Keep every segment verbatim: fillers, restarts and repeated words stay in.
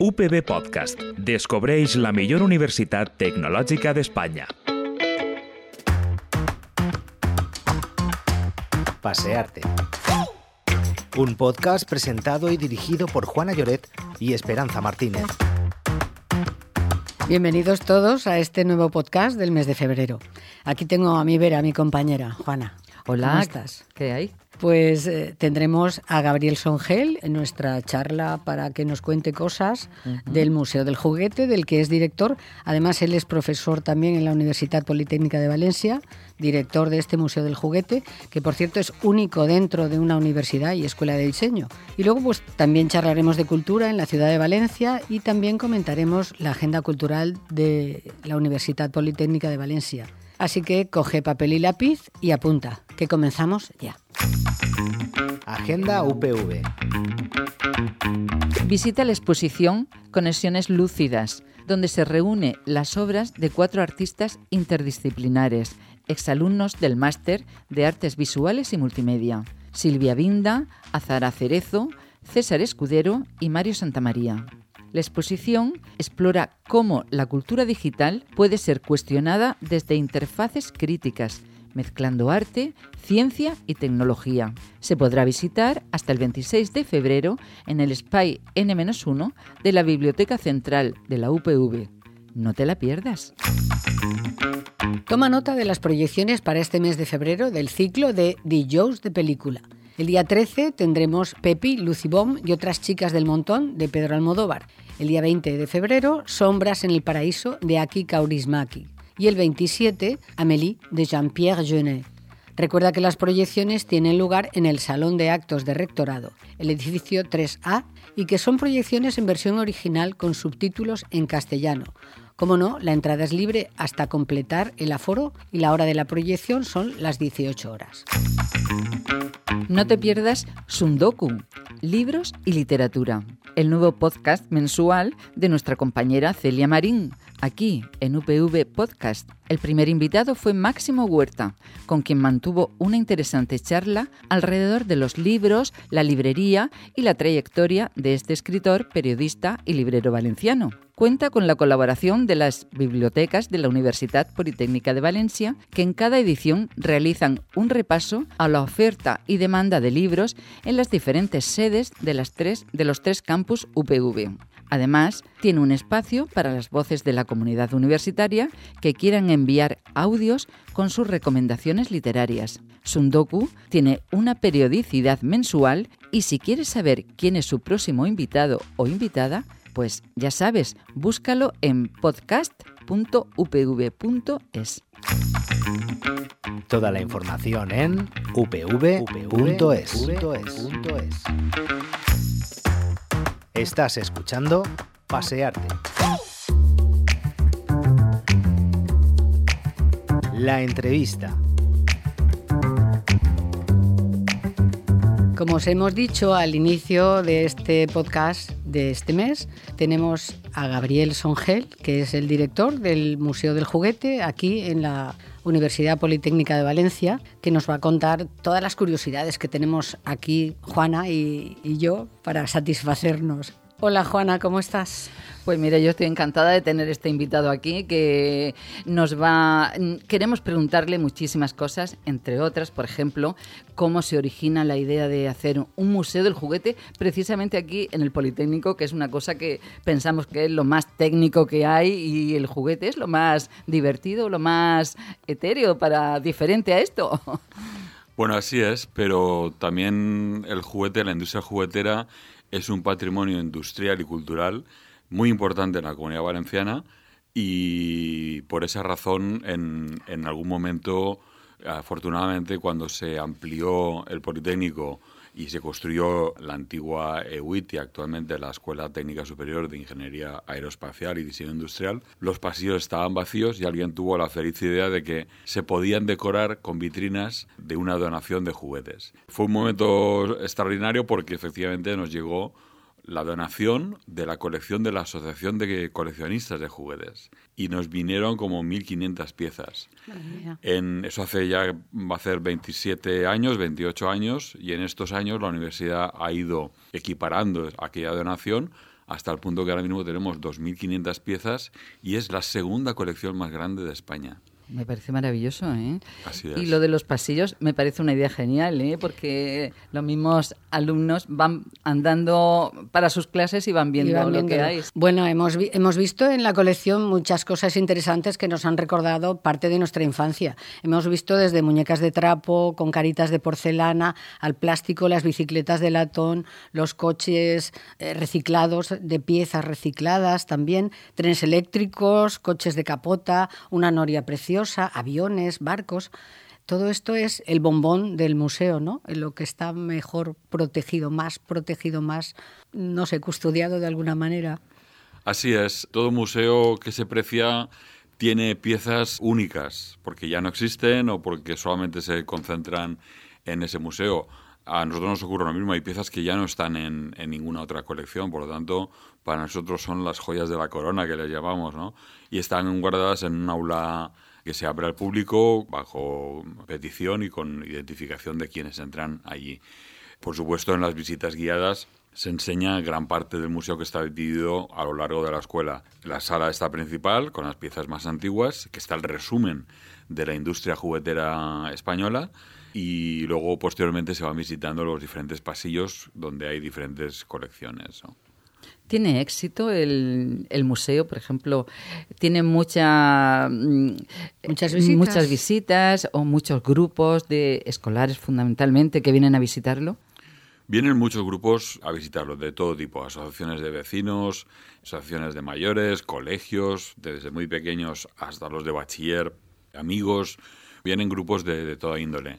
U P B Podcast. Descobreix la millor universitat tecnològica d'Espanya. Pasearte. Un podcast presentado y dirigido por Juana Lloret y Esperanza Martínez. Bienvenidos todos a este nuevo podcast del mes de febrero. Aquí tengo a mi Vera, a mi compañera, Juana. Hola, ¿cómo estás? ¿Qué hay? Pues eh, tendremos a Gabriel Songel en nuestra charla para que nos cuente cosas uh-huh. del Museo del Juguete, del que es director. Además, él es profesor también en la Universidad Politécnica de Valencia, director de este Museo del Juguete, que por cierto es único dentro de una universidad y escuela de diseño. Y luego pues también charlaremos de cultura en la ciudad de Valencia y también comentaremos la agenda cultural de la Universidad Politécnica de Valencia. Así que coge papel y lápiz y apunta, que comenzamos ya. Agenda U P V. Visita la exposición Conexiones Lúcidas, donde se reúne las obras de cuatro artistas interdisciplinares, exalumnos del Máster de Artes Visuales y Multimedia: Silvia Binda, Azahara Cerezo, César Escudero y Mario Santamaría. La exposición explora cómo la cultura digital puede ser cuestionada desde interfaces críticas, mezclando arte, ciencia y tecnología. Se podrá visitar hasta el veintiséis de febrero en el Espai ene uno de la Biblioteca Central de la U P V. No te la pierdas. Toma nota de las proyecciones para este mes de febrero del ciclo de Dijous de Película. El día trece tendremos Pepi, Lucy Bomb y otras chicas del montón de Pedro Almodóvar. El día veinte de febrero, Sombras en el paraíso de Aki Kaurismäki. Y el veintisiete, Amélie de Jean-Pierre Jeunet. Recuerda que las proyecciones tienen lugar en el Salón de Actos de Rectorado, el edificio tres A, y que son proyecciones en versión original con subtítulos en castellano. Como no, la entrada es libre hasta completar el aforo y la hora de la proyección son las dieciocho horas. No te pierdas Sundoku, libros y literatura, el nuevo podcast mensual de nuestra compañera Celia Marín, aquí en U P V Podcast. El primer invitado fue Máximo Huerta, con quien mantuvo una interesante charla alrededor de los libros, la librería y la trayectoria de este escritor, periodista y librero valenciano. Cuenta con la colaboración de las bibliotecas de la Universidad Politécnica de Valencia, que en cada edición realizan un repaso a la oferta y demanda de libros en las diferentes sedes de, las tres, de los tres campus U P V. Además, tiene un espacio para las voces de la comunidad universitaria que quieran enviar audios con sus recomendaciones literarias. Sundoku tiene una periodicidad mensual y si quieres saber quién es su próximo invitado o invitada, pues ya sabes, búscalo en podcast punto u p v punto es. Toda la información en u p v punto es. Estás escuchando Pasearte. La entrevista. Como os hemos dicho al inicio de este podcast de este mes, tenemos a Gabriel Songel, que es el director del Museo del Juguete aquí en la Universidad Politécnica de Valencia, que nos va a contar todas las curiosidades que tenemos aquí Juana y, y yo para satisfacernos. Hola Juana, ¿cómo estás? Pues mira, yo estoy encantada de tener este invitado aquí que nos va... Queremos preguntarle muchísimas cosas, entre otras, por ejemplo, cómo se origina la idea de hacer un museo del juguete precisamente aquí en el Politécnico, que es una cosa que pensamos que es lo más técnico que hay y el juguete es lo más divertido, lo más etéreo, para diferente a esto. Bueno, así es, pero también el juguete, la industria juguetera, es un patrimonio industrial y cultural muy importante en la Comunidad Valenciana y por esa razón en, en algún momento, afortunadamente, cuando se amplió el Politécnico y se construyó la antigua E U I T I, actualmente la Escuela Técnica Superior de Ingeniería Aeroespacial y Diseño Industrial, los pasillos estaban vacíos y alguien tuvo la feliz idea de que se podían decorar con vitrinas de una donación de juguetes. Fue un momento extraordinario porque efectivamente nos llegó la donación de la colección de la Asociación de Coleccionistas de Juguetes. Y nos vinieron como mil quinientas piezas. En, eso hace ya, va a hacer veintisiete años, veintiocho años, y en estos años la universidad ha ido equiparando aquella donación hasta el punto que ahora mismo tenemos dos mil quinientas piezas y es la segunda colección más grande de España. Me parece maravilloso, ¿eh? Así es. Y lo de los pasillos me parece una idea genial, ¿eh? Porque los mismos alumnos van andando para sus clases y van viendo, y van viendo lo que hay. Bueno, hemos, vi- hemos visto en la colección muchas cosas interesantes que nos han recordado parte de nuestra infancia. Hemos visto desde muñecas de trapo, con caritas de porcelana, al plástico, las bicicletas de latón, los coches eh, reciclados, de piezas recicladas también, trenes eléctricos, coches de capota, una noria preciosa, aviones, barcos. Todo esto es el bombón del museo, ¿no? En lo que está mejor protegido, más protegido, más, no sé, custodiado de alguna manera. Así es. Todo museo que se precia tiene piezas únicas, porque ya no existen o porque solamente se concentran en ese museo. A nosotros nos ocurre lo mismo, hay piezas que ya no están en, en ninguna otra colección, por lo tanto, para nosotros son las joyas de la corona, que les llamamos, ¿no? Y están guardadas en un aula que se abre al público bajo petición y con identificación de quienes entran allí. Por supuesto, en las visitas guiadas se enseña gran parte del museo que está dividido a lo largo de la escuela. La sala está principal, con las piezas más antiguas, que está el resumen de la industria juguetera española, y luego posteriormente se van visitando los diferentes pasillos donde hay diferentes colecciones, ¿no? ¿Tiene éxito el, el museo, por ejemplo? ¿Tiene mucha, muchas, visitas. muchas visitas o muchos grupos de escolares fundamentalmente que vienen a visitarlo? Vienen muchos grupos a visitarlo, de todo tipo, asociaciones de vecinos, asociaciones de mayores, colegios, desde muy pequeños hasta los de bachiller, amigos, vienen grupos de, de toda índole.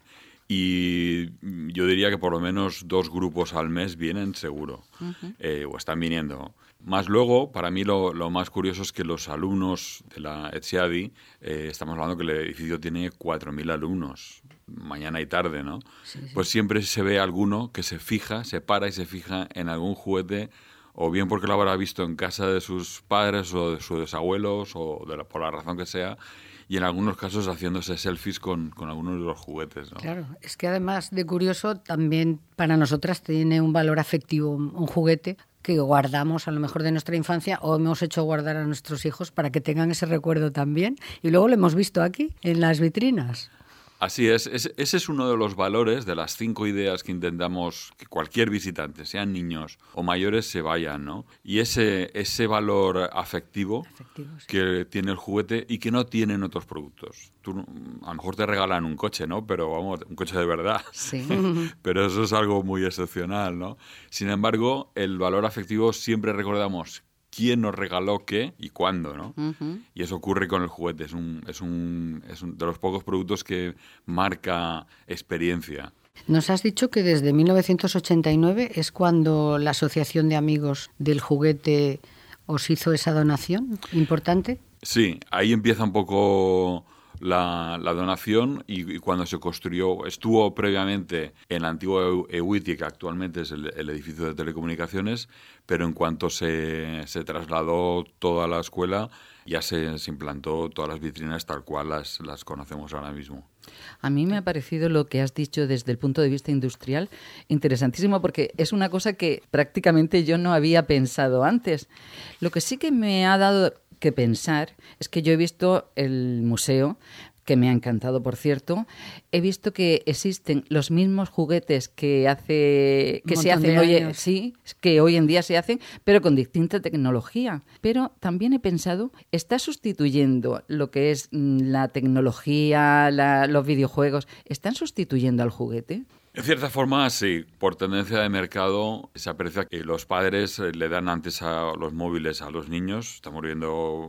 Y yo diría que por lo menos dos grupos al mes vienen seguro, uh-huh. eh, o están viniendo. Más luego, para mí lo, lo más curioso es que los alumnos de la Etxeadi, eh, estamos hablando que el edificio tiene cuatro mil alumnos, mañana y tarde, ¿no? Sí, sí. Pues siempre se ve alguno que se fija, se para y se fija en algún juguete, o bien porque lo habrá visto en casa de sus padres o de sus abuelos, o de la, por la razón que sea, y en algunos casos haciéndose selfies con, con algunos de los juguetes, ¿no? Claro, es que además de curioso, también para nosotras tiene un valor afectivo un juguete que guardamos a lo mejor de nuestra infancia o hemos hecho guardar a nuestros hijos para que tengan ese recuerdo también. Y luego lo hemos visto aquí, en las vitrinas. Así es, ese, ese es uno de los valores de las cinco ideas que intentamos que cualquier visitante, sean niños o mayores, se vayan, ¿no? Y ese, ese valor afectivo, afectivo sí. que tiene el juguete y que no tienen otros productos. Tú, a lo mejor te regalan un coche, ¿no? Pero vamos, un coche de verdad. Sí. Pero eso es algo muy excepcional, ¿no? Sin embargo, el valor afectivo siempre recordamos quién nos regaló qué y cuándo, ¿no? Uh-huh. Y eso ocurre con el juguete. Es un, es un, es un de los pocos productos que marca experiencia. Nos has dicho que desde mil novecientos ochenta y nueve es cuando la Asociación de Amigos del Juguete os hizo esa donación importante. Sí, ahí empieza un poco la, la donación y, y cuando se construyó, estuvo previamente en la antigua EWITI, que actualmente es el, el edificio de telecomunicaciones, pero en cuanto se, se trasladó toda la escuela, ya se, se implantó todas las vitrinas tal cual las, las conocemos ahora mismo. A mí me ha parecido lo que has dicho desde el punto de vista industrial interesantísimo, porque es una cosa que prácticamente yo no había pensado antes. Lo que sí que me ha dado que pensar es que yo he visto el museo, que me ha encantado, por cierto. He visto que existen los mismos juguetes que hace que se hacen hoy, sí, que hoy en día se hacen, pero con distinta tecnología. Pero también he pensado, ¿está sustituyendo lo que es la tecnología, la, los videojuegos? ¿Están sustituyendo al juguete? En cierta forma, sí. Por tendencia de mercado, se aprecia que los padres le dan antes a los móviles a los niños. Estamos viendo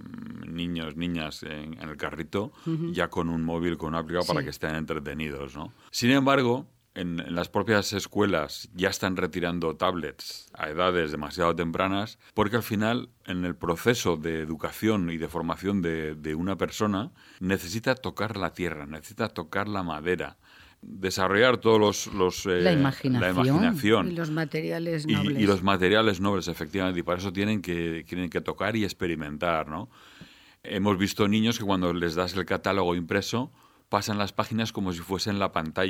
niños, niñas en, en el carrito, uh-huh. ya con un móvil, con una aplicación, sí. para que estén entretenidos, ¿no? Sin embargo, en, en las propias escuelas ya están retirando tablets a edades demasiado tempranas, porque al final, en el proceso de educación y de formación de, de una persona, necesita tocar la tierra, necesita tocar la madera, desarrollar todos los, los eh, la, imaginación. la imaginación y los materiales y, nobles y los materiales nobles, efectivamente, y para eso tienen que tienen que tocar y experimentar, ¿no? Hemos visto niños que cuando les das el catálogo impreso pasan las páginas como si fuesen la pantalla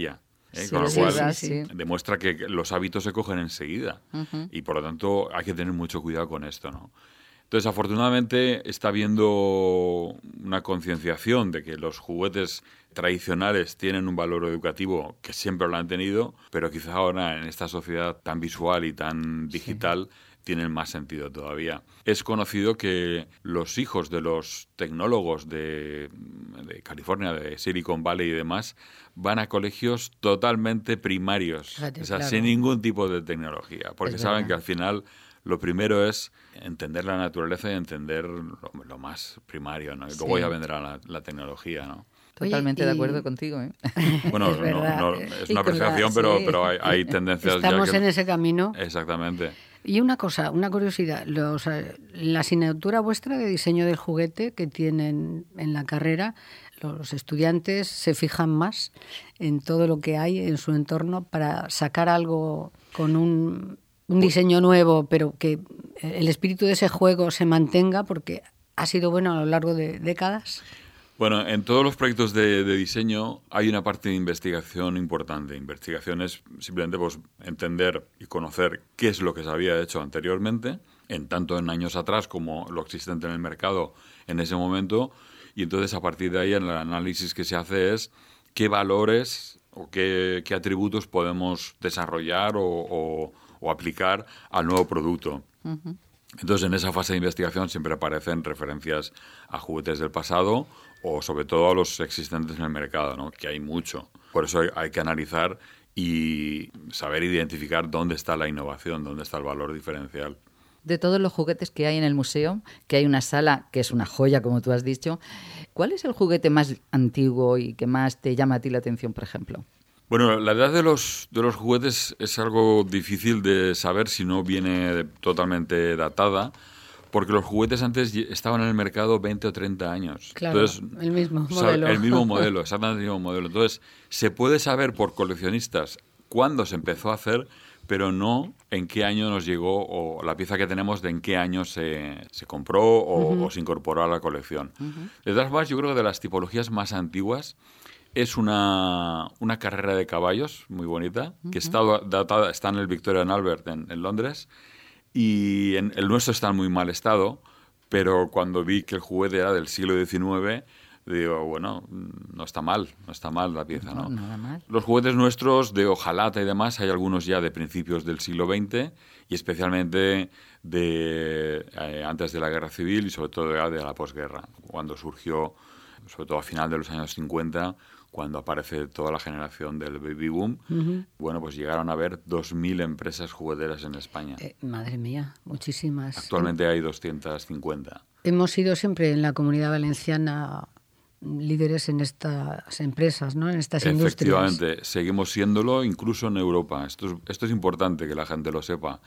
¿eh? Sí, Con lo sí, cual sí, sí. demuestra que los hábitos se cogen enseguida. Ujú. Y por lo tanto hay que tener mucho cuidado con esto, ¿no? Entonces, afortunadamente, está habiendo una concienciación de que los juguetes tradicionales tienen un valor educativo que siempre lo han tenido, pero quizá ahora en esta sociedad tan visual y tan digital sí. tienen más sentido todavía. Es conocido que los hijos de los tecnólogos de, de California, de Silicon Valley y demás, van a colegios totalmente primarios, Fíjate, o sea, claro. sin ningún tipo de tecnología, porque es saben verdad. que al final lo primero es entender la naturaleza y entender lo, lo más primario, ¿no? Y luego sí. ya vendrá la, la tecnología, ¿no? Totalmente Oye, y... de acuerdo contigo, ¿eh? Bueno, es, no, no, es una apreciación, la... pero, sí. pero hay, hay tendencias Estamos ya que... en ese camino. Exactamente. Y una cosa, una curiosidad, los, la asignatura vuestra de diseño del juguete que tienen en la carrera, los estudiantes se fijan más en todo lo que hay en su entorno para sacar algo con un... un diseño nuevo, pero que el espíritu de ese juego se mantenga porque ha sido bueno a lo largo de décadas. Bueno, en todos los proyectos de, de diseño hay una parte de investigación importante. Investigación es simplemente pues, entender y conocer qué es lo que se había hecho anteriormente, en tanto en años atrás como lo existente en el mercado en ese momento, y entonces a partir de ahí el análisis que se hace es qué valores o qué, qué atributos podemos desarrollar o, o o aplicar al nuevo producto. Uh-huh. Entonces, en esa fase de investigación siempre aparecen referencias a juguetes del pasado o, sobre todo, a los existentes en el mercado, ¿no? Que hay mucho. Por eso hay, hay que analizar y saber identificar dónde está la innovación, dónde está el valor diferencial. De todos los juguetes que hay en el museo, que hay una sala que es una joya, como tú has dicho, ¿cuál es el juguete más antiguo y que más te llama a ti la atención, por ejemplo? Bueno, la edad de los, de los juguetes es algo difícil de saber si no viene totalmente datada, porque los juguetes antes estaban en el mercado veinte o treinta años. Claro, Entonces, el mismo modelo. El mismo modelo, exactamente el mismo modelo. Entonces, se puede saber por coleccionistas cuándo se empezó a hacer, pero no en qué año nos llegó, o la pieza que tenemos de en qué año se, se compró o, uh-huh. o se incorporó a la colección. Uh-huh. De todas formas, yo creo que de las tipologías más antiguas, es una, una carrera de caballos muy bonita, uh-huh. que está datada, está en el Victoria and Albert en, en Londres, y en, el nuestro está en muy mal estado, pero cuando vi que el juguete era del siglo diecinueve, digo, bueno, no está mal, no está mal la pieza, ¿no? No, nada mal. Los juguetes nuestros de hojalata y demás, hay algunos ya de principios del siglo veinte, y especialmente de eh, antes de la Guerra Civil y sobre todo ya de la posguerra, cuando surgió, sobre todo a final de los años cincuenta, cuando aparece toda la generación del baby boom, uh-huh. bueno, pues llegaron a haber dos mil empresas jugueteras en España. Eh, madre mía, muchísimas. Actualmente hay doscientas cincuenta. Hemos sido siempre en la Comunidad Valenciana líderes en estas empresas, ¿no? En estas industrias. Efectivamente, seguimos siéndolo incluso en Europa. Esto es, esto es importante que la gente lo sepa,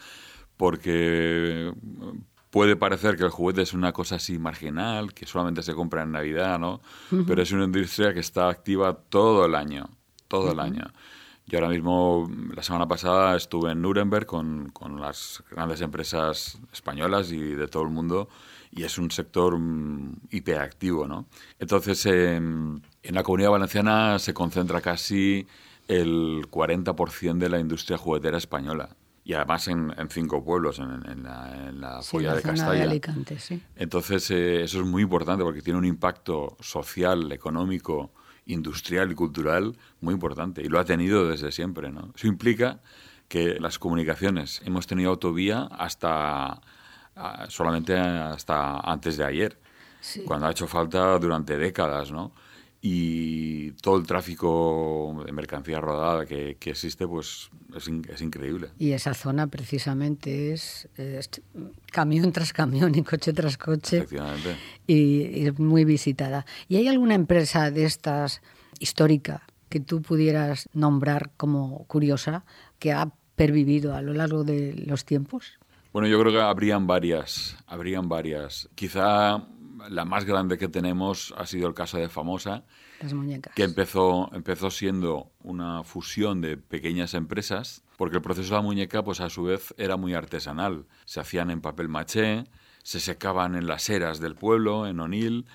porque puede parecer que el juguete es una cosa así marginal, que solamente se compra en Navidad, ¿no? Uh-huh. Pero es una industria que está activa todo el año, todo uh-huh. el año. Yo ahora mismo, la semana pasada, estuve en Nuremberg con, con las grandes empresas españolas y de todo el mundo, y es un sector um, hiperactivo, ¿no? Entonces, eh, en la Comunidad Valenciana se concentra casi el cuarenta por ciento de la industria juguetera española. Y además en, en cinco pueblos, en, en la, en la sí, Folla la de zona Castalla. De Alicante, sí. Entonces, eh, eso es muy importante porque tiene un impacto social, económico, industrial y cultural muy importante. Y lo ha tenido desde siempre, ¿no? Eso implica que las comunicaciones, hemos tenido autovía hasta solamente hasta antes de ayer, sí. cuando ha hecho falta durante décadas, ¿no? Y todo el tráfico de mercancía rodada que, que existe, pues es, in, es increíble. Y esa zona precisamente es, es camión tras camión y coche tras coche. Efectivamente. Y, y es muy visitada. ¿Y hay alguna empresa de estas histórica que tú pudieras nombrar como curiosa que ha pervivido a lo largo de los tiempos? Bueno, yo creo que habrían varias, habrían varias. Quizá la más grande que tenemos ha sido el caso de Famosa, las muñecas, que empezó, empezó siendo una fusión de pequeñas empresas, porque el proceso de la muñeca, pues a su vez, era muy artesanal. Se hacían en papel maché, se secaban en las eras del pueblo, en Onil,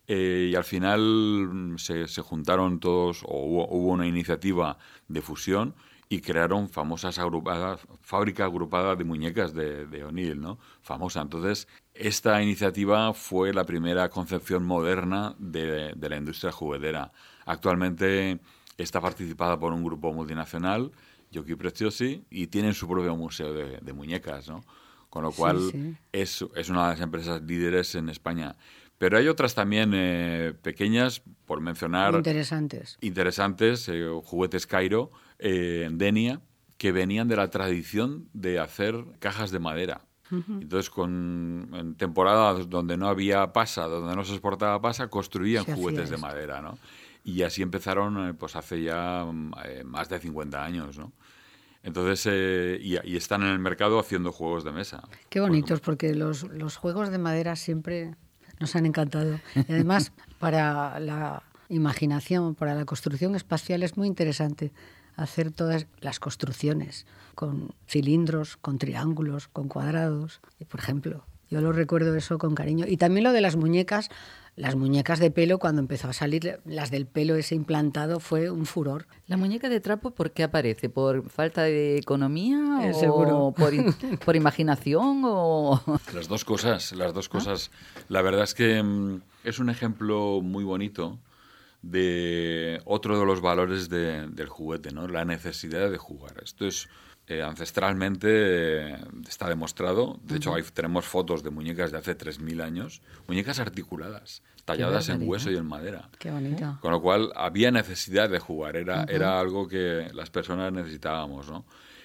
Eh, y al final se, se juntaron todos, o hubo, hubo una iniciativa de fusión y crearon famosas agrupadas, fábrica agrupada de muñecas de, de O'Neill, ¿no? Famosa. Entonces, esta iniciativa fue la primera concepción moderna de, de la industria juguetera. Actualmente está participada por un grupo multinacional, Giochi Preziosi, y tienen su propio museo de, de muñecas, ¿no? Con lo cual sí, sí. Es, es una de las empresas líderes en España. Pero hay otras también eh, pequeñas, por mencionar... Interesantes. Interesantes, eh, Juguetes Cairo, eh, en Denia, que venían de la tradición de hacer cajas de madera. Uh-huh. Entonces, con, en temporadas donde no había pasa, donde no se exportaba pasa, construían se juguetes de madera, ¿no? Y así empezaron, eh, pues hace ya eh, más de cincuenta años, ¿no? Entonces, eh, y, y están en el mercado haciendo juegos de mesa. Qué bonitos, porque, porque los, los juegos de madera siempre... nos han encantado. Y además, para la imaginación, para la construcción espacial es muy interesante hacer todas las construcciones con cilindros, con triángulos, con cuadrados. Y, por ejemplo, yo lo recuerdo eso con cariño. Y también lo de las muñecas, las muñecas de pelo, cuando empezó a salir las del pelo ese implantado, fue un furor. ¿La muñeca de trapo por qué aparece? ¿Por falta de economía eh, o seguro. Por, por imaginación? O... Las dos cosas, las dos cosas. ¿Ah? La verdad es que mmm, es un ejemplo muy bonito de otro de los valores de, del juguete, ¿no? La necesidad de jugar. Esto es... Eh, ancestralmente eh, está demostrado. De uh-huh. hecho, hay, tenemos fotos de muñecas de hace tres mil años, muñecas articuladas, talladas en hueso y en madera. Qué bonito. Con lo cual, había necesidad de jugar, era, uh-huh. era algo que las personas necesitábamos, ¿no?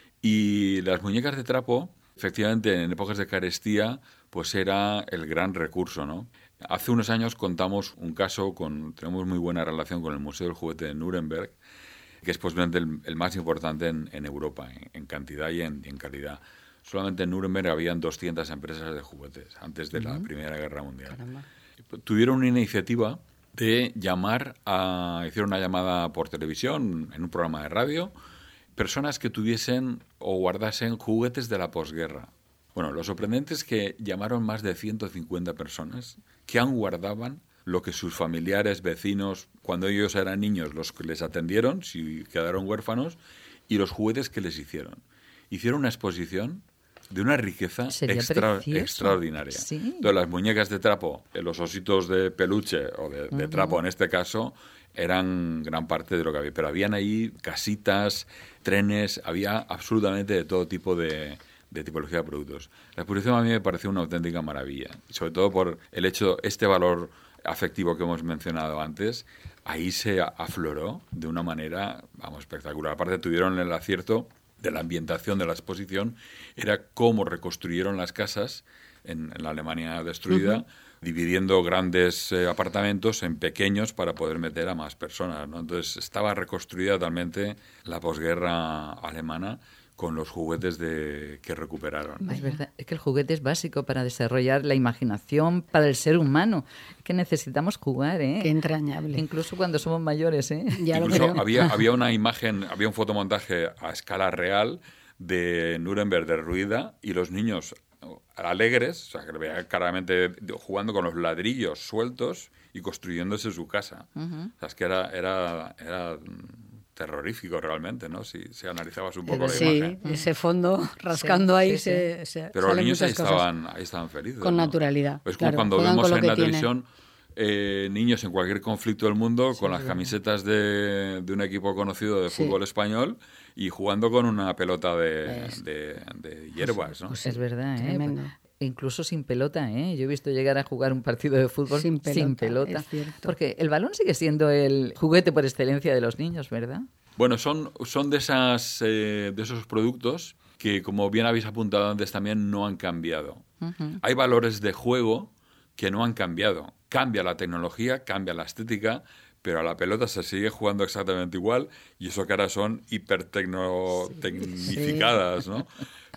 Y las muñecas de trapo, efectivamente, en épocas de carestía, pues era el gran recurso, ¿no? Hace unos años contamos un caso, con, tenemos muy buena relación con el Museo del Juguete de Nuremberg, que es posiblemente el, el más importante en, en Europa, en, en cantidad y en, en calidad. Solamente en Nuremberg habían doscientas empresas de juguetes antes de uh-huh. la Primera Guerra Mundial. Caramba. Tuvieron una iniciativa de llamar a... Hicieron una llamada por televisión, en un programa de radio, personas que tuviesen o guardasen juguetes de la posguerra. Bueno, lo sorprendente es que llamaron más de ciento cincuenta personas que aún guardaban lo que sus familiares, vecinos, cuando ellos eran niños, los que les atendieron, si quedaron huérfanos, y los juguetes que les hicieron. Hicieron una exposición de una riqueza extra, extraordinaria. ¿Sí? Entonces, las muñecas de trapo, los ositos de peluche, o de, de uh-huh. trapo en este caso, eran gran parte de lo que había. Pero habían ahí casitas, trenes, había absolutamente de todo tipo de... de tipología de productos. La exposición a mí me pareció una auténtica maravilla, sobre todo por el hecho, este valor afectivo que hemos mencionado antes, ahí se afloró de una manera, vamos, espectacular. Aparte tuvieron el acierto de la ambientación de la exposición, era cómo reconstruyeron las casas en, en la Alemania destruida, uh-huh. dividiendo grandes eh, apartamentos en pequeños para poder meter a más personas, ¿no? Entonces estaba reconstruida totalmente la posguerra alemana con los juguetes de, que recuperaron. Es verdad, es que el juguete es básico para desarrollar la imaginación para el ser humano. Es que necesitamos jugar, ¿eh? Qué entrañable. Incluso cuando somos mayores, ¿eh? Ya Incluso lo creo. había, había una imagen, había un fotomontaje a escala real de Nuremberg derruida y los niños alegres, o sea, que le veía claramente jugando con los ladrillos sueltos y construyéndose su casa. Uh-huh. O sea, es que era... era, era terrorífico realmente, ¿no? Si, si analizabas un poco Pero la sí, imagen. Sí, ese fondo rascando sí, ahí sí, se, sí. se Pero los niños ahí estaban, ahí estaban felices. Con ¿no? naturalidad. Es claro, como cuando vemos en la tiene. televisión eh, niños en cualquier conflicto del mundo sí, con las sí. camisetas de, de un equipo conocido de fútbol sí. español y jugando con una pelota de, es, de, de hierbas, ¿no? Pues es verdad, ¿eh? Tremendo. Incluso sin pelota, ¿eh? Yo he visto llegar a jugar un partido de fútbol sin pelota. Sin pelota. Es cierto. Porque el balón sigue siendo el juguete por excelencia de los niños, ¿verdad? Bueno, son, son de, esas, eh, de esos productos que, como bien habéis apuntado antes, también no han cambiado. Uh-huh. Hay valores de juego que no han cambiado. Cambia la tecnología, cambia la estética, pero a la pelota se sigue jugando exactamente igual y eso que ahora son hipertecnificadas, sí. ¿no?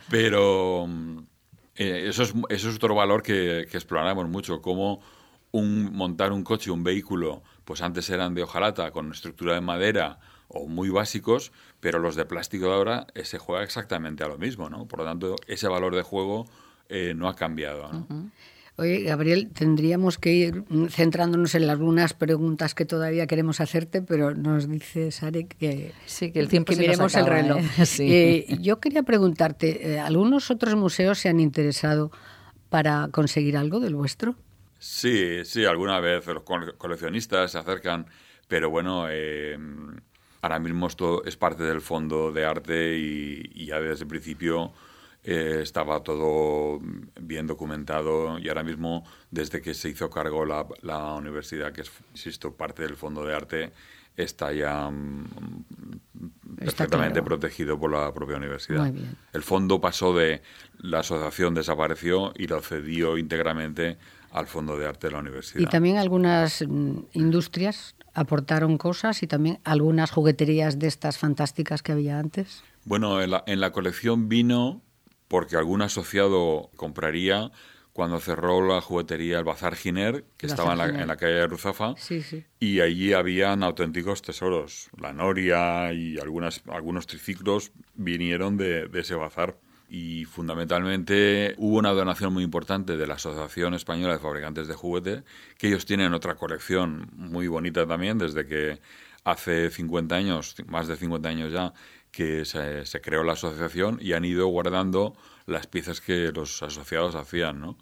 Pero eh, eso, es, eso es otro valor que, que exploramos mucho, cómo un, montar un coche, un vehículo, pues antes eran de hojalata con estructura de madera o muy básicos, pero los de plástico de ahora eh, se juega exactamente a lo mismo, ¿no? Por lo tanto, ese valor de juego eh, no ha cambiado, ¿no? Uh-huh. Oye, Gabriel, tendríamos que ir centrándonos en algunas preguntas que todavía queremos hacerte, pero nos dice Sare que, sí, que el tiempo que se miremos nos acaba, el reloj. ¿eh? Sí. Eh, yo quería preguntarte, eh, ¿algunos otros museos se han interesado para conseguir algo del vuestro? Sí, sí, alguna vez los coleccionistas se acercan, pero bueno, eh, ahora mismo esto es parte del Fondo de Arte y, y ya desde el principio eh, estaba todo bien documentado y ahora mismo, desde que se hizo cargo la, la universidad, que es, insisto, parte del Fondo de Arte, está ya um, perfectamente claro. protegido por la propia universidad. Muy bien. El fondo pasó de... La asociación desapareció y lo cedió íntegramente al Fondo de Arte de la universidad. Y también algunas mm, industrias aportaron cosas y también algunas jugueterías de estas fantásticas que había antes. Bueno, en la, en la colección vino porque algún asociado compraría cuando cerró la juguetería el Bazar Giner, que Bazar estaba en la, Giner. en la calle de Ruzafa, Sí, sí. y allí habían auténticos tesoros. La noria y algunas, algunos triciclos vinieron de, de ese bazar. Y fundamentalmente hubo una donación muy importante de la Asociación Española de Fabricantes de Juguetes, que ellos tienen otra colección muy bonita también, desde que hace cincuenta años, más de cincuenta años ya, que se, se creó la asociación y han ido guardando las piezas que los asociados hacían, ¿no?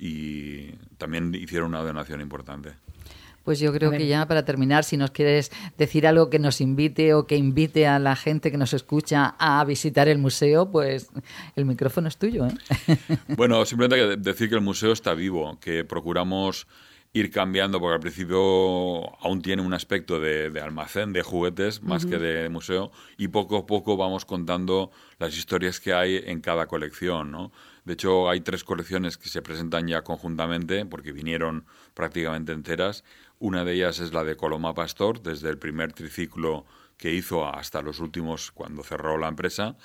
Y también hicieron una donación importante. Pues yo creo que ya para terminar, si nos quieres decir algo que nos invite o que invite a la gente que nos escucha a visitar el museo, pues el micrófono es tuyo, ¿eh? Bueno, simplemente hay que decir que el museo está vivo, que procuramos ir cambiando, porque al principio aún tiene un aspecto de, de almacén de juguetes más uh-huh. que de museo, y poco a poco vamos contando las historias que hay en cada colección, ¿no? De hecho, hay tres colecciones que se presentan ya conjuntamente, porque vinieron prácticamente enteras. Una de ellas es la de Coloma Pastor, desde el primer triciclo que hizo hasta los últimos, cuando cerró la empresa.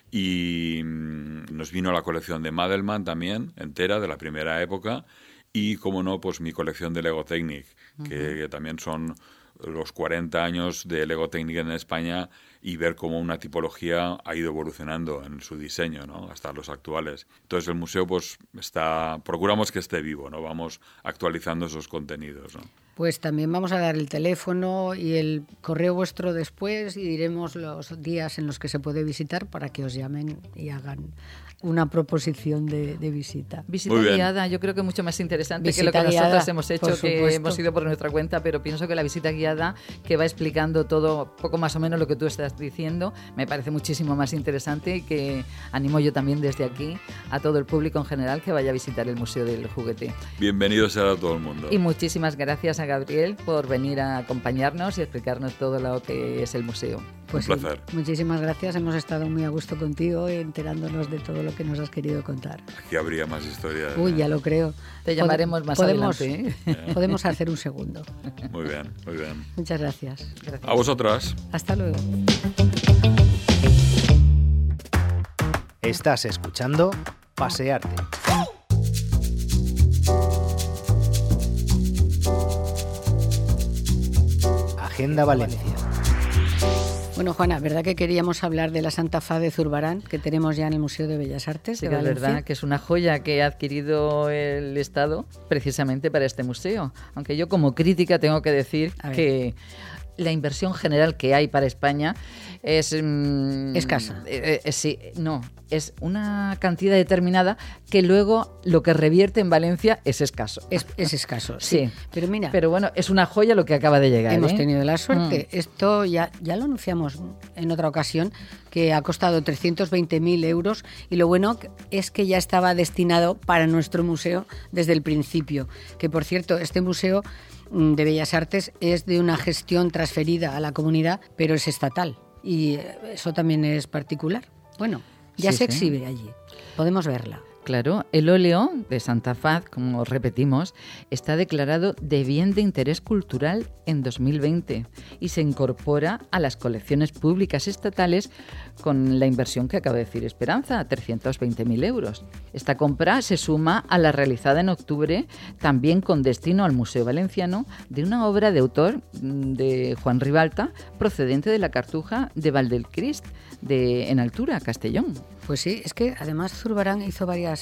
Y nos vino la colección de Madelman también, entera, de la primera época. Y, como no, pues mi colección de Lego Technic, uh-huh. que, que también son los cuarenta años de Lego Technic en España, y ver cómo una tipología ha ido evolucionando en su diseño, ¿no? Hasta los actuales. Entonces el museo pues está, procuramos que esté vivo, ¿no? Vamos actualizando esos contenidos, ¿no? Pues también vamos a dar el teléfono y el correo vuestro después y diremos los días en los que se puede visitar para que os llamen y hagan una proposición de, de visita. Visita guiada, yo creo que mucho más interesante visita que lo que guiada, nosotros hemos hecho, que hemos ido por nuestra cuenta, pero pienso que la visita guiada, que va explicando todo, poco más o menos lo que tú estás diciendo, me parece muchísimo más interesante, y que animo yo también desde aquí a todo el público en general que vaya a visitar el Museo del Juguete. Bienvenido será todo el mundo. Y muchísimas gracias a Gabriel por venir a acompañarnos y explicarnos todo lo que es el museo. Pues un placer. Sí, muchísimas gracias, hemos estado muy a gusto contigo enterándonos de todo lo que nos has querido contar. Aquí habría más historias. Uy, ya lo creo. Te llamaremos más podemos, adelante. ¿eh? Podemos hacer un segundo. Muy bien, muy bien. Muchas gracias. gracias. A vosotras. Hasta luego. Estás escuchando Pasearte. Agenda Valencia. Bueno, Juana, ¿verdad que queríamos hablar de la Santa Fa de Zurbarán, que tenemos ya en el Museo de Bellas Artes sí, de Valencia? Es verdad que es una joya que ha adquirido el Estado precisamente para este museo. Aunque yo como crítica tengo que decir que la inversión general que hay para España es... Mmm, escasa. Eh, eh, sí, no, es una cantidad determinada que luego lo que revierte en Valencia es escaso. Es, es escaso, sí. sí. Pero mira... Pero bueno, es una joya lo que acaba de llegar. Hemos ¿eh? tenido la suerte. Mm. Esto ya, ya lo anunciamos en otra ocasión, que ha costado trescientos veinte mil euros, y lo bueno es que ya estaba destinado para nuestro museo desde el principio. Que, por cierto, este museo de Bellas Artes es de una gestión transferida a la comunidad, pero es estatal, y eso también es particular. Bueno, ya sí, se sí. exhibe allí, podemos verla. Claro, el óleo de Santa Faz, como repetimos, está declarado de bien de interés cultural en dos mil veinte y se incorpora a las colecciones públicas estatales con la inversión que acaba de decir Esperanza, trescientos veinte mil euros. Esta compra se suma a la realizada en octubre, también con destino al Museo Valenciano, de una obra de autor de Juan Ribalta, procedente de la Cartuja de Valdelcrist, de, en Altura, Castellón. Pues sí, es que además Zurbarán hizo varias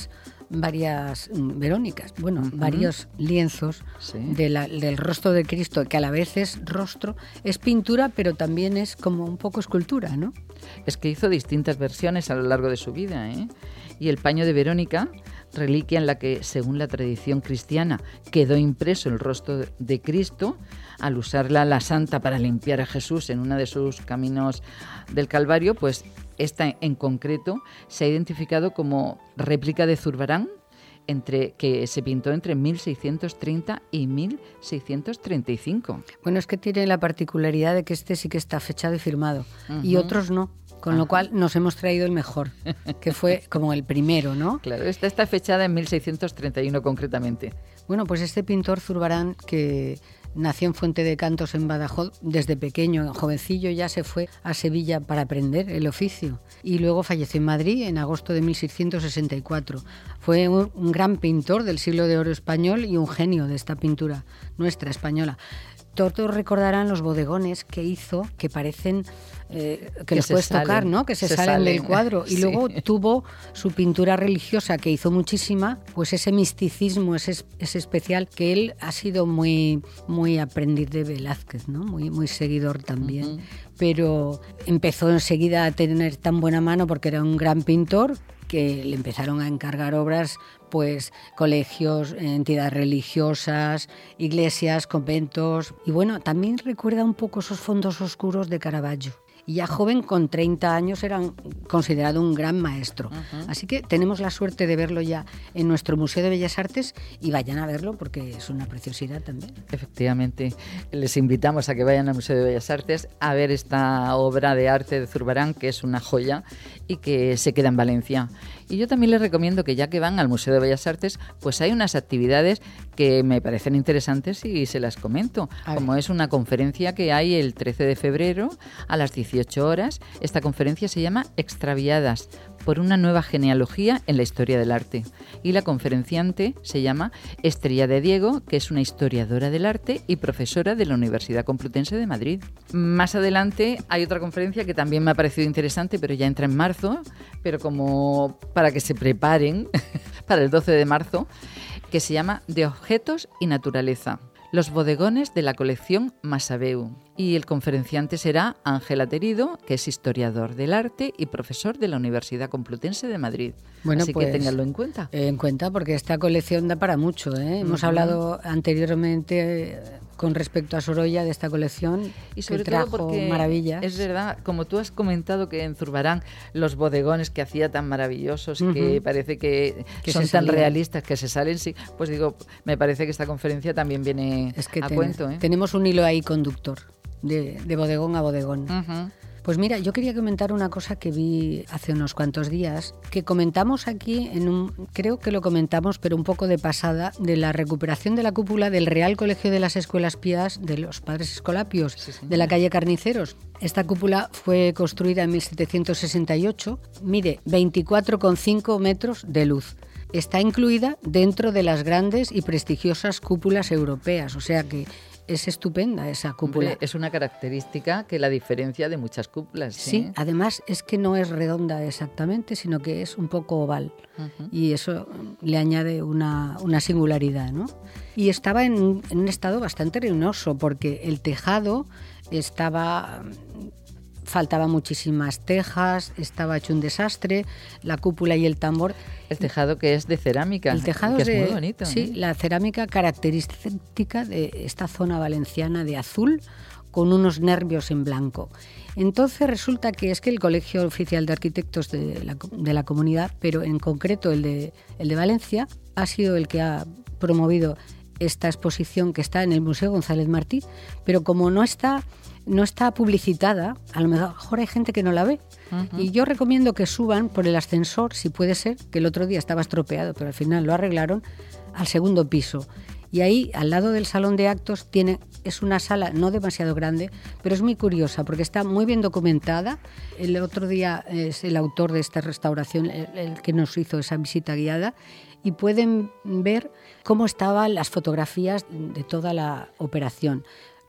varias Verónicas, bueno, Uh-huh. varios lienzos Sí. de la, del rostro de Cristo, que a la vez es rostro, es pintura, pero también es como un poco escultura, ¿no? Es que hizo distintas versiones a lo largo de su vida, ¿eh? Y el paño de Verónica, reliquia en la que, según la tradición cristiana, quedó impreso el rostro de Cristo, al usarla la santa para limpiar a Jesús en uno de sus caminos del Calvario, pues esta en concreto se ha identificado como réplica de Zurbarán, entre, que se pintó entre mil seiscientos treinta y mil seiscientos treinta y cinco. Bueno, es que tiene la particularidad de que este sí que está fechado y firmado, uh-huh. y otros no. Con Ajá. lo cual nos hemos traído el mejor, que fue como el primero, ¿no? Claro, esta está fechada en mil seiscientos treinta y uno concretamente. Bueno, pues este pintor Zurbarán, que nació en Fuente de Cantos en Badajoz, desde pequeño, jovencillo, ya se fue a Sevilla para aprender el oficio y luego falleció en Madrid en agosto de mil seiscientos sesenta y cuatro. Fue un, un gran pintor del siglo de oro español y un genio de esta pintura nuestra española. Todos recordarán los bodegones que hizo, que parecen eh, que, que los puedes salen, tocar, ¿no? Que se, se salen, salen del cuadro. Y sí. luego tuvo su pintura religiosa, que hizo muchísima, pues ese misticismo, ese, ese especial, que él ha sido muy, muy aprendiz de Velázquez, ¿no? Muy, muy seguidor también. Uh-huh. Pero empezó enseguida a tener tan buena mano porque era un gran pintor, que le empezaron a encargar obras, pues colegios, entidades religiosas, iglesias, conventos. Y bueno, también recuerda un poco esos fondos oscuros de Caravaggio. Y ya joven, con treinta años, era considerado un gran maestro. Uh-huh. Así que tenemos la suerte de verlo ya en nuestro Museo de Bellas Artes y vayan a verlo porque es una preciosidad también. Efectivamente, les invitamos a que vayan al Museo de Bellas Artes a ver esta obra de arte de Zurbarán, que es una joya y que se queda en Valencia. Y yo también les recomiendo que ya que van al Museo de Bellas Artes, pues hay unas actividades que me parecen interesantes y se las comento. Como es una conferencia que hay el trece de febrero a las dieciocho horas. Esta conferencia se llama Extraviadas, por una nueva genealogía en la historia del arte. Y la conferenciante se llama Estrella de Diego, que es una historiadora del arte y profesora de la Universidad Complutense de Madrid. Más adelante hay otra conferencia que también me ha parecido interesante, pero ya entra en marzo, pero como para que se preparen para el doce de marzo, que se llama De objetos y naturaleza. Los bodegones de la colección Masabeu. Y el conferenciante será Ángel Aterido, que es historiador del arte y profesor de la Universidad Complutense de Madrid. Bueno, Así pues, que ténganlo en cuenta. Eh, en cuenta, porque esta colección da para mucho, ¿eh? Uh-huh. Hemos hablado anteriormente eh, con respecto a Sorolla de esta colección, y sobre que trajo todo porque maravillas. Es verdad, como tú has comentado que en Zurbarán los bodegones que hacía tan maravillosos, uh-huh. que parece que, que son tan realistas, que se salen, sí, pues digo, me parece que esta conferencia también viene es que a ten, cuento. ¿eh? Tenemos un hilo ahí conductor. De, de bodegón a bodegón. Uh-huh. Pues mira, yo quería comentar una cosa que vi hace unos cuantos días, que comentamos aquí, en un, creo que lo comentamos, pero un poco de pasada, de la recuperación de la cúpula del Real Colegio de las Escuelas Pías de los Padres Escolapios, sí, de la calle Carniceros. Esta cúpula fue construida en mil setecientos sesenta y ocho, mide veinticuatro coma cinco metros de luz. Está incluida dentro de las grandes y prestigiosas cúpulas europeas, o sea que es estupenda esa cúpula. Hombre, es una característica que la diferencia de muchas cúpulas. Sí, ¿eh? Además es que no es redonda exactamente, sino que es un poco oval. Uh-huh. Y eso le añade una, una singularidad, ¿no? Y estaba en, en un estado bastante ruinoso porque el tejado estaba... Faltaban muchísimas tejas, estaba hecho un desastre, la cúpula y el tambor. El tejado que es de cerámica, el tejado que es, es de, muy bonito. Sí, ¿eh? La cerámica característica de esta zona valenciana de azul con unos nervios en blanco. Entonces resulta que es que el Colegio Oficial de Arquitectos de la, de la comunidad, pero en concreto el de, el de Valencia, ha sido el que ha promovido esta exposición que está en el Museo González Martí, pero como no está... no está publicitada, a lo mejor hay gente que no la ve. Uh-huh. Y yo recomiendo que suban por el ascensor, si puede ser, que el otro día estaba estropeado, pero al final lo arreglaron, al segundo piso. Y ahí, al lado del salón de actos, tiene, es una sala no demasiado grande, pero es muy curiosa porque está muy bien documentada. El otro día es el autor de esta restauración el, el que nos hizo esa visita guiada, y pueden ver cómo estaban las fotografías de toda la operación.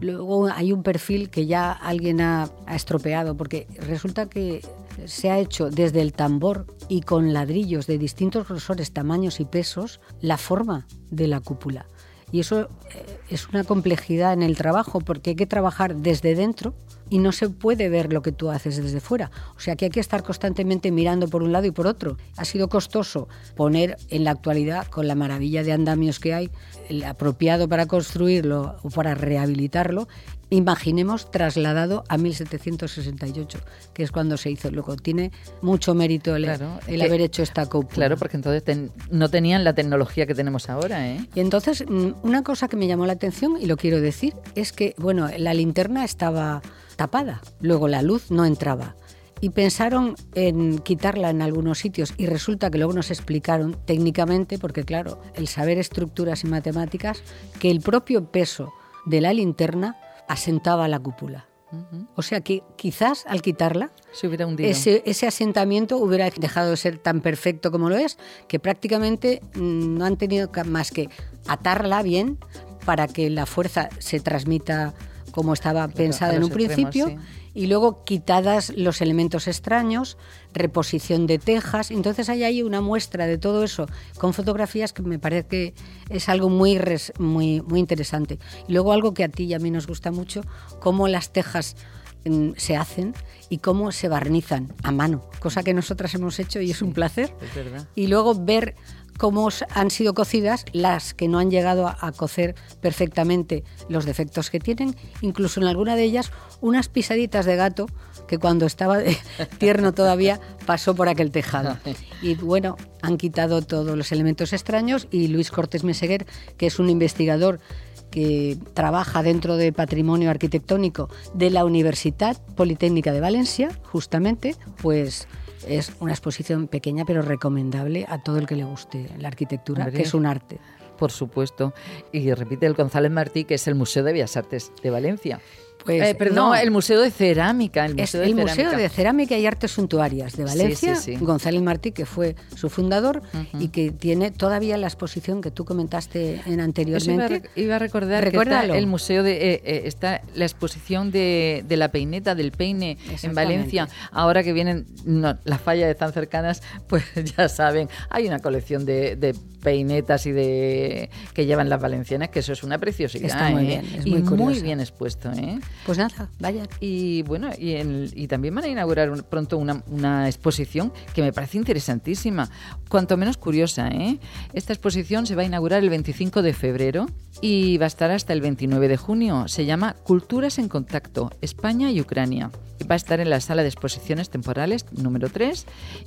Luego hay un perfil que ya alguien ha, ha estropeado, porque resulta que se ha hecho desde el tambor y con ladrillos de distintos grosores, tamaños y pesos la forma de la cúpula. Y eso es una complejidad en el trabajo, porque hay que trabajar desde dentro y no se puede ver lo que tú haces desde fuera. O sea que hay que estar constantemente mirando por un lado y por otro. Ha sido costoso poner en la actualidad, con la maravilla de andamios que hay, el apropiado para construirlo o para rehabilitarlo. Imaginemos trasladado a mil setecientos sesenta y ocho, que es cuando se hizo. Luego tiene mucho mérito el, claro, el que, haber hecho esta cúpula. Claro, porque entonces ten, no tenían la tecnología que tenemos ahora, ¿eh? Y entonces, una cosa que me llamó la atención, y lo quiero decir, es que, bueno, la linterna estaba tapada, luego la luz no entraba. Y pensaron en quitarla en algunos sitios y resulta que luego nos explicaron técnicamente, porque claro, el saber estructuras y matemáticas, que el propio peso de la linterna asentaba la cúpula. Uh-huh. O sea que quizás al quitarla, se hubiera hundido. Ese, ese asentamiento hubiera dejado de ser tan perfecto como lo es, que prácticamente mmm, no han tenido más que atarla bien para que la fuerza se transmita como estaba pensada en un principio, sí. Y luego quitadas los elementos extraños, reposición de tejas. Entonces hay ahí una muestra de todo eso con fotografías que me parece que es algo muy, res, muy, muy interesante. Y luego algo que a ti y a mí nos gusta mucho, cómo las tejas mm, se hacen y cómo se barnizan a mano, cosa que nosotras hemos hecho y es sí, un placer. Es verdad. Y luego ver cómo han sido cocidas, las que no han llegado a, a cocer perfectamente los defectos que tienen, incluso en alguna de ellas unas pisaditas de gato que cuando estaba tierno todavía pasó por aquel tejado. Y bueno, han quitado todos los elementos extraños y Luis Cortés Meseguer, que es un investigador que trabaja dentro de patrimonio arquitectónico de la Universitat Politécnica de Valencia, justamente, pues es una exposición pequeña pero recomendable a todo el que le guste la arquitectura, Hombre, que es un arte. Por supuesto. Y repite el González Martí, que es el Museo de Bellas Artes de Valencia. Pues, eh, perdón, no, el Museo de Cerámica. El Museo, es de, el Cerámica. Museo de Cerámica y Artes Suntuarias de Valencia, sí, sí, sí. González Martí, que fue su fundador, uh-huh. y que tiene todavía la exposición que tú comentaste en anteriormente. Iba a, iba a recordar Recuérdalo. que está el museo de eh, eh, está la exposición de, de la peineta, del peine en Valencia. Ahora que vienen no, las fallas están cercanas, pues ya saben, hay una colección de, de peinetas y de que llevan las valencianas, que eso es una preciosidad. Está muy ¿eh? bien, es y muy curioso. muy bien expuesto, ¿eh? Pues nada, vayan. Y bueno, y, en, y también van a inaugurar un, pronto una, una exposición que me parece interesantísima, cuanto menos curiosa, ¿eh? Esta exposición se va a inaugurar el veinticinco de febrero y va a estar hasta el veintinueve de junio. Se llama Culturas en Contacto, España y Ucrania. Va a estar en la sala de exposiciones temporales número tres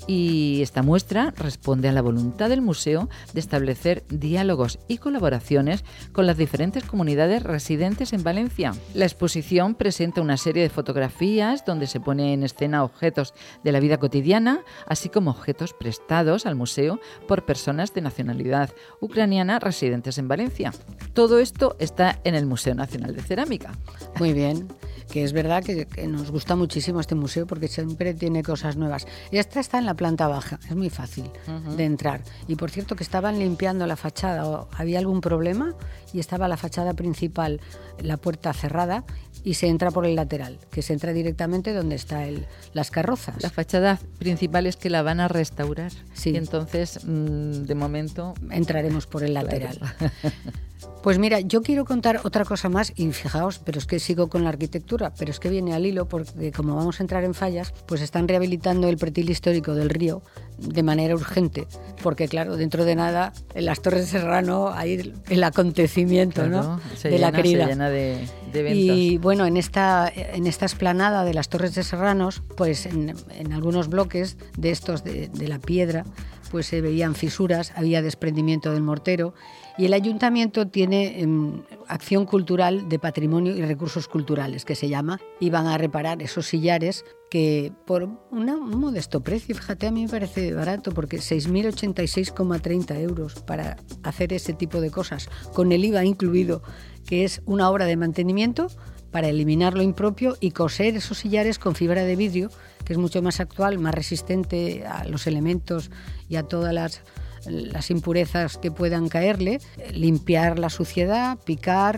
y esta muestra responde a la voluntad del museo de establecer diálogos y colaboraciones con las diferentes comunidades residentes en Valencia. La exposición presenta una serie de fotografías donde se pone en escena objetos de la vida cotidiana, así como objetos prestados al museo por personas de nacionalidad ucraniana residentes en Valencia. Todo esto está en el Museo Nacional de Cerámica. Muy bien, que es verdad que, que nos gusta muchísimo este museo porque siempre tiene cosas nuevas. Y esta está en la planta baja, es muy fácil uh-huh. de entrar. Y por cierto que estaban limpiando la fachada, o había algún problema y estaba la fachada principal, la puerta cerrada, y se entra por el lateral, que se entra directamente donde están las carrozas. La fachada principal es que la van a restaurar. Sí. Y entonces, mmm, de momento... entraremos por el lateral. Claro. Pues mira, yo quiero contar otra cosa más, y fijaos, pero es que sigo con la arquitectura, pero es que viene al hilo porque como vamos a entrar en Fallas, pues están rehabilitando el pretil histórico del río de manera urgente, porque claro, dentro de nada, en las Torres de Serrano hay el acontecimiento, claro, ¿no? Se de llena, la querida. Se llena de, de eventos. Y bueno, en esta, en esta explanada de las Torres de Serranos, pues en, en algunos bloques de estos de, de la piedra, pues se veían fisuras, había desprendimiento del mortero, y el ayuntamiento tiene eh, acción cultural de patrimonio y recursos culturales, que se llama, y van a reparar esos sillares que por una, un modesto precio, fíjate, a mí me parece barato, porque seis mil ochenta y seis coma treinta euros para hacer ese tipo de cosas, con el I V A incluido, que es una obra de mantenimiento para eliminar lo impropio y coser esos sillares con fibra de vidrio, que es mucho más actual, más resistente a los elementos y a todas las, las impurezas que puedan caerle, limpiar la suciedad, picar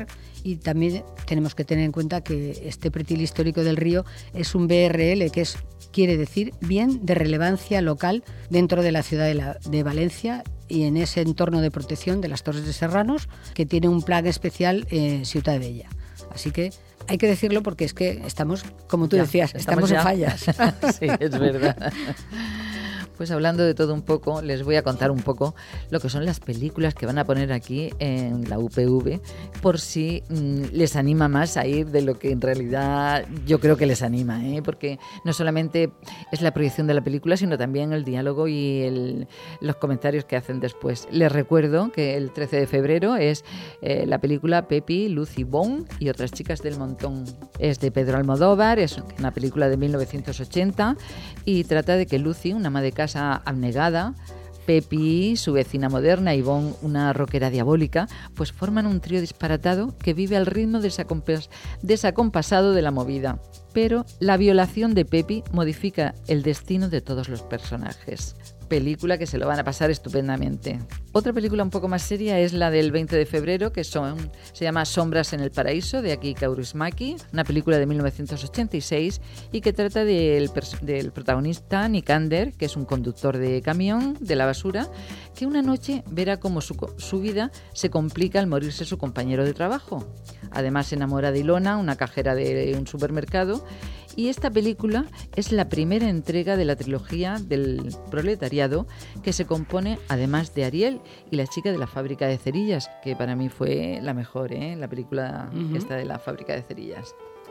Y también tenemos que tener en cuenta que este pretil histórico del río es un B R L, que es, quiere decir bien de relevancia local dentro de la ciudad de, la, de Valencia y en ese entorno de protección de las Torres de Serranos, que tiene un plan especial en Ciutat Vella. Así que hay que decirlo porque es que estamos, como tú ya, decías, estamos, estamos en fallas. Sí, es verdad. Pues hablando de todo un poco, les voy a contar un poco lo que son las películas que van a poner aquí en la U P V, por si mmm, les anima más a ir de lo que en realidad yo creo que les anima, ¿eh? Porque no solamente es la proyección de la película, sino también el diálogo y el, los comentarios que hacen después. Les recuerdo que el trece de febrero es eh, la película Pepi, Lucy Bone y otras chicas del montón. Es de Pedro Almodóvar, es una película de mil novecientos ochenta y trata de que Lucy, una ama de casa abnegada, Pepi, su vecina moderna, y Yvonne, una rockera diabólica, pues forman un trío disparatado que vive al ritmo desacompas- desacompasado de la movida. Pero la violación de Pepi modifica el destino de todos los personajes. Película que se lo van a pasar estupendamente. Otra película un poco más seria es la del veinte de febrero, que son, se llama Sombras en el Paraíso, de Aki Kaurismäki, una película de mil novecientos ochenta y seis y que trata del, del protagonista Nikander, que es un conductor de camión de la basura, que una noche verá cómo su, su vida se complica al morirse su compañero de trabajo. Además se enamora de Ilona, una cajera de un supermercado, y esta película es la primera entrega de la trilogía del proletariado que se compone, además de Ariel y la chica de la fábrica de cerillas, que para mí fue la mejor, ¿eh? La película uh-huh. esta de la fábrica de cerillas.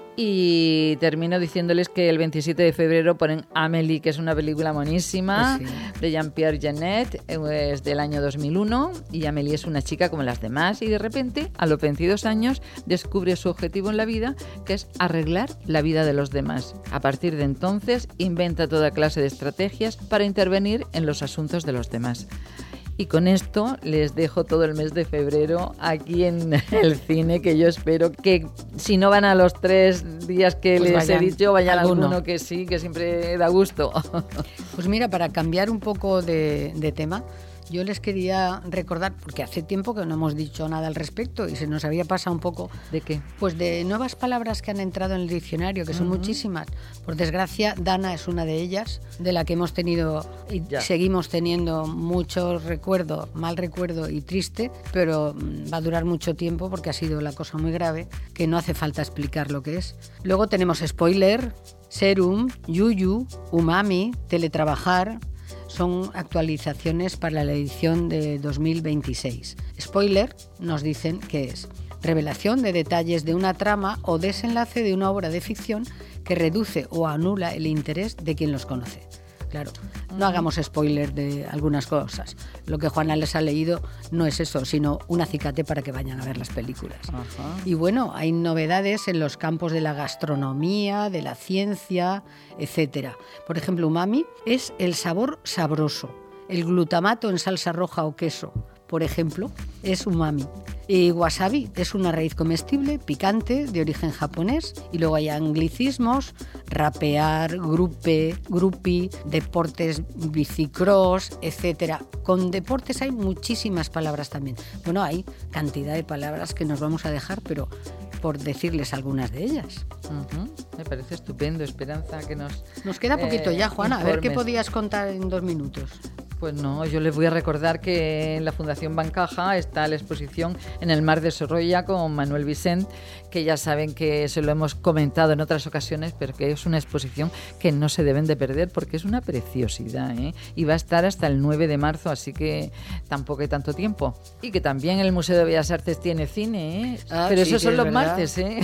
Y termino diciéndoles que el veintisiete de febrero ponen Amélie, que es una película monísima, pues sí, de Jean-Pierre Jeunet, es del año dos mil uno, y Amélie es una chica como las demás y de repente, a los veintidós años, descubre su objetivo en la vida, que es arreglar la vida de los demás. A partir de entonces, inventa toda clase de estrategias para intervenir en los asuntos de los demás. Y con esto les dejo todo el mes de febrero aquí en el cine, que yo espero que si no van a los tres días que pues les vayan, he dicho, vayan alguno. alguno que sí, que siempre da gusto. Pues mira, para cambiar un poco de, de tema, yo les quería recordar, porque hace tiempo que no hemos dicho nada al respecto y se nos había pasado un poco... ¿De qué? Pues de nuevas palabras que han entrado en el diccionario, que son uh-huh. muchísimas. Por desgracia, Dana es una de ellas, de la que hemos tenido y ya. seguimos teniendo mucho recuerdo, mal recuerdo y triste, pero va a durar mucho tiempo porque ha sido la cosa muy grave, que no hace falta explicar lo que es. Luego tenemos spoiler, serum, yuyu, umami, teletrabajar... Son actualizaciones para la edición de dos mil veintiséis. Spoiler, nos dicen que es revelación de detalles de una trama o desenlace de una obra de ficción que reduce o anula el interés de quien los conoce. Claro, no hagamos spoiler de algunas cosas. Lo que Juana les ha leído no es eso, sino un acicate para que vayan a ver las películas. Ajá. Y bueno, hay novedades en los campos de la gastronomía, de la ciencia, etcétera. Por ejemplo, umami es el sabor sabroso. El glutamato en salsa roja o queso, por ejemplo, es umami. Y wasabi es una raíz comestible, picante, de origen japonés. Y luego hay anglicismos, rapear, grupe, grupi, deportes bicicross, etcétera. Con deportes hay muchísimas palabras también. Bueno, hay cantidad de palabras que nos vamos a dejar, pero por decirles algunas de ellas. Uh-huh. Me parece estupendo, Esperanza, que nos... Nos queda poquito eh, ya, Juana. Informes. A ver qué podías contar en dos minutos. Pues no, yo les voy a recordar que en la Fundación Bancaja está la exposición En el mar de Sorolla con Manuel Vicent, que ya saben que se lo hemos comentado en otras ocasiones, pero que es una exposición que no se deben de perder porque es una preciosidad, ¿eh? Y va a estar hasta el nueve de marzo, así que tampoco hay tanto tiempo. Y que también el Museo de Bellas Artes tiene cine, ¿eh? Ah, pero sí, esos son los verdad. martes, ¿eh?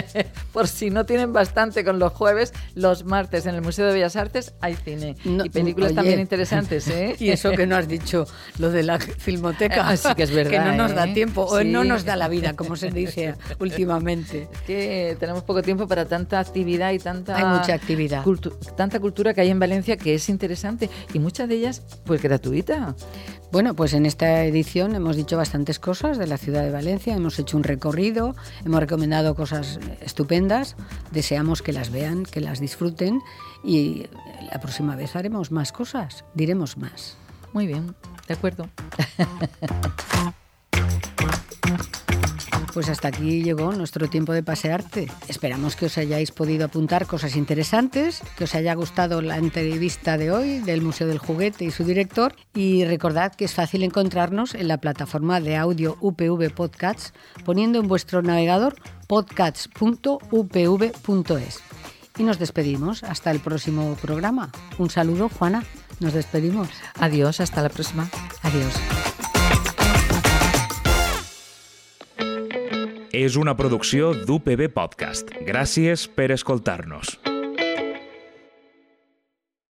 Por si no tienen bastante con los jueves, los martes en el Museo de Bellas Artes hay cine. No, y películas oye. también interesantes, ¿eh? Y eso que no has dicho, lo de la filmoteca, así que es verdad, que no nos ¿eh? da tiempo, sí. o no nos da la vida, como se dice últimamente. Es que tenemos poco tiempo para tanta actividad y tanta... Hay mucha actividad. Cultu- tanta cultura que hay en Valencia que es interesante, y muchas de ellas, pues, gratuita. Bueno, pues en esta edición hemos dicho bastantes cosas de la ciudad de Valencia, hemos hecho un recorrido, hemos recomendado cosas estupendas, deseamos que las vean, que las disfruten y la próxima vez haremos más cosas, diremos más. Muy bien, de acuerdo. pues hasta aquí llegó nuestro tiempo de pasearte. Esperamos que os hayáis podido apuntar cosas interesantes, que os haya gustado la entrevista de hoy del Museo del Juguete y su director, y recordad que es fácil encontrarnos en la plataforma de audio U P V Podcasts poniendo en vuestro navegador podcasts punto u p v punto es. Y nos despedimos hasta el próximo programa. Un saludo, Juana. Nos despedimos. Adiós, hasta la próxima. Adiós. És una producció d'U P V Podcast. Gràcies per escoltar-nos.